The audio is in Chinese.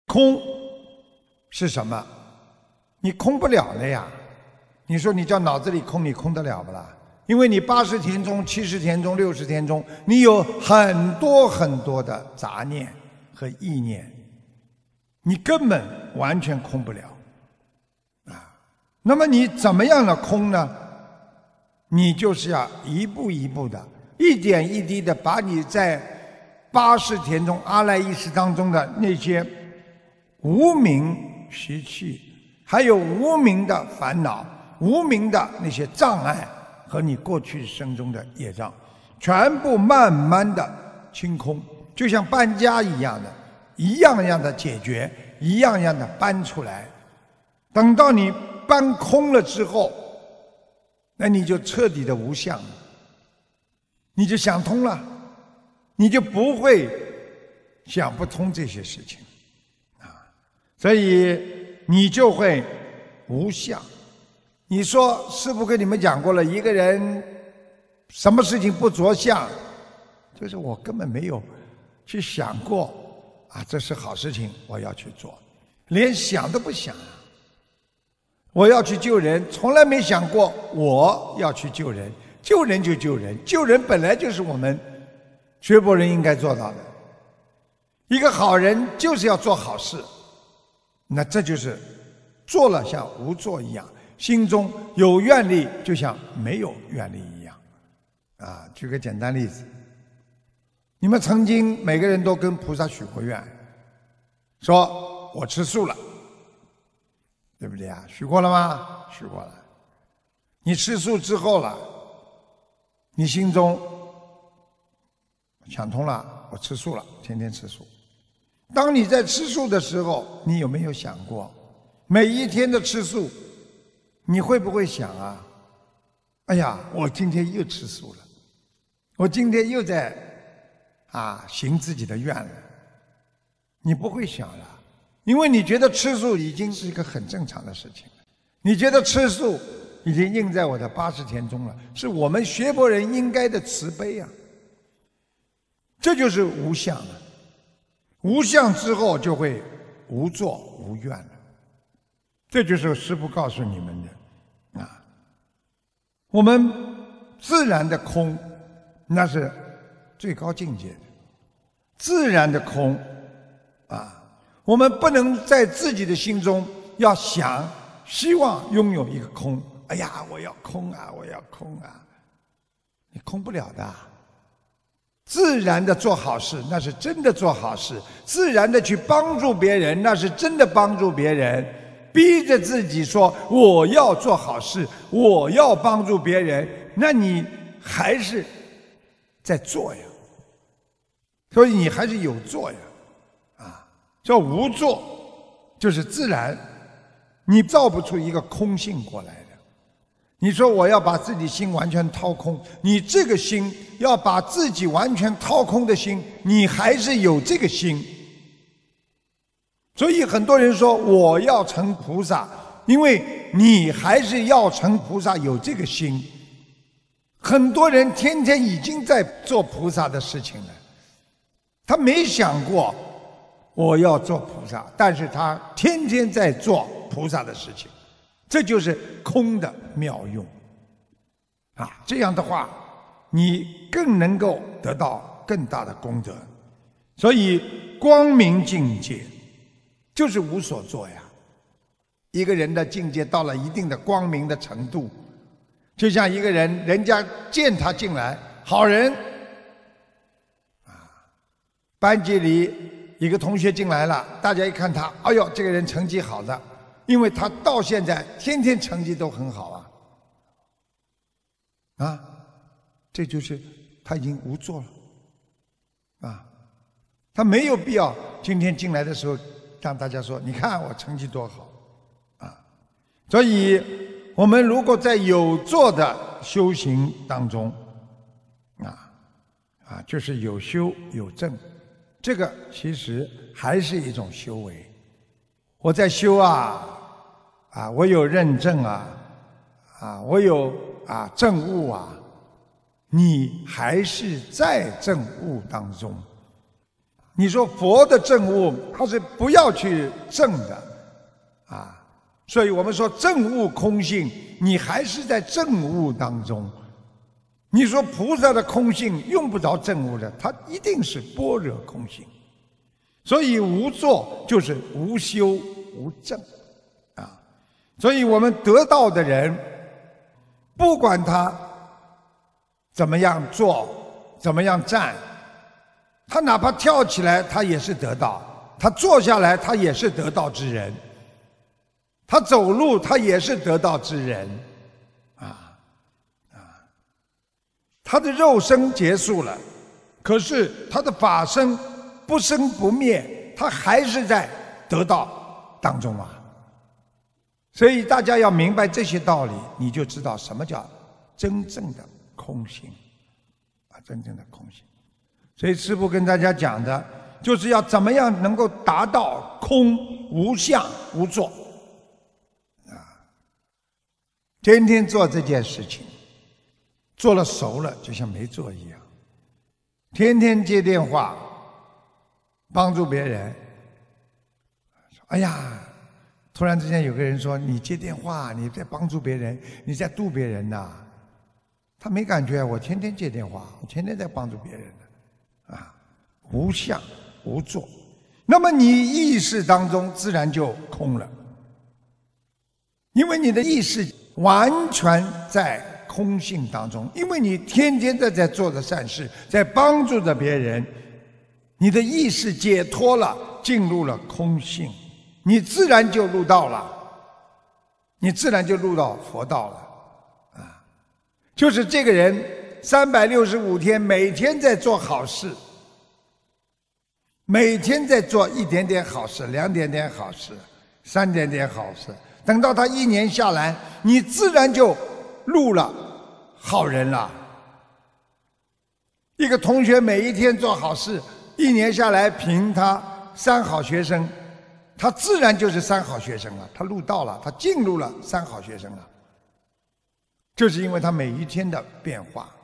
空是什么？你空不了的呀。你说你叫脑子里空，你空得了不啦？因为你80田中、70田中、60田中，你有很多很多的杂念和意念，你根本完全空不了啊。那么你怎么样的空呢？你就是要一步一步的、一点一滴的，把你在80田中、阿赖耶识当中的那些无明习气，还有无明的烦恼、无明的那些障碍和你过去生中的业障，全部慢慢的清空，就像搬家一样的，一样样的解决，一样样的搬出来。等到你搬空了之后，那你就彻底的无相了，你就想通了，你就不会想不通这些事情啊，所以你就会无相。你说师父跟你们讲过了，一个人什么事情不着相，就是我根本没有去想过啊，这是好事情我要去做，连想都不想啊。我要去救人，从来没想过我要去救人，救人就救人，救人本来就是我们学佛人应该做到的。一个好人就是要做好事，那这就是做了像无做一样，心中有愿力就像没有愿力一样啊。举个简单例子，你们曾经每个人都跟菩萨许过愿，说我吃素了，对不对啊？许过了吗？许过了。你吃素之后了，你心中想通了，我吃素了，天天吃素。当你在吃素的时候，你有没有想过，每一天的吃素，你会不会想啊？哎呀，我今天又吃素了，我今天又在行自己的愿了。你不会想了。因为你觉得吃素已经是一个很正常的事情了，你觉得吃素已经印在我的80田中了，是我们学佛人应该的慈悲啊。这就是无相了，无相之后就会无作无愿了。这就是师父告诉你们的啊。我们自然的空，那是最高境界的，自然的空啊。我们不能在自己的心中要想希望拥有一个空，哎呀，我要空啊，我要空啊，你空不了的。自然的做好事，那是真的做好事；自然的去帮助别人，那是真的帮助别人。逼着自己说我要做好事，我要帮助别人，那你还是在做呀。所以你还是有做呀。叫无作，就是自然，你造不出一个空性过来的。你说我要把自己心完全掏空，你这个心要把自己完全掏空的心，你还是有这个心。所以很多人说我要成菩萨，因为你还是要成菩萨有这个心。很多人天天已经在做菩萨的事情了，他没想过我要做菩萨，但是他天天在做菩萨的事情，这就是空的妙用啊！这样的话，你更能够得到更大的功德。所以光明境界就是无所作呀。一个人的境界到了一定的光明的程度，就像一个人，人家见他进来，好人班级里一个同学进来了，大家一看他，哎呦，这个人成绩好的，因为他到现在天天成绩都很好啊，这就是他已经无作了啊，他没有必要今天进来的时候让大家说，你看我成绩多好啊。所以我们如果在有作的修行当中就是有修有证，这个其实还是一种修为。我在修我有认证我有证悟你还是在证悟当中。 你说佛的证悟，他是不要去证的啊。所以我们说证悟空性，你还是在证悟当中。你说菩萨的空性用不着证悟的，他一定是般若空性。所以无作就是无修无证啊。所以我们得道的人，不管他怎么样做，怎么样站，他哪怕跳起来，他也是得道；他坐下来，他也是得道之人；他走路，他也是得道之人。他的肉身结束了，可是他的法身不生不灭，他还是在得道当中啊。所以大家要明白这些道理，你就知道什么叫真正的空性啊，真正的空性。所以师父跟大家讲的，就是要怎么样能够达到空无相无作啊，天天做这件事情。做了熟了，就像没做一样。天天接电话，帮助别人。哎呀，突然之间有个人说：“你接电话，你在帮助别人，你在度别人呐。”他没感觉，我天天接电话，我天天在帮助别人的，啊，无相无作。那么你意识当中自然就空了，因为你的意识完全在空性当中，因为你天天在做的善事，在帮助着别人，你的意识解脱了，进入了空性，你自然就入道了，你自然就入到佛道了啊！就是这个人365天，每天在做好事，每天在做一点点好事，2点点好事，3点点好事，等到他1年下来，你自然就入了好人了。一个同学每一天做好事，1年下来评他3好学生，他自然就是3好学生了，他入道了，他进入了3好学生了。就是因为他每一天的变化。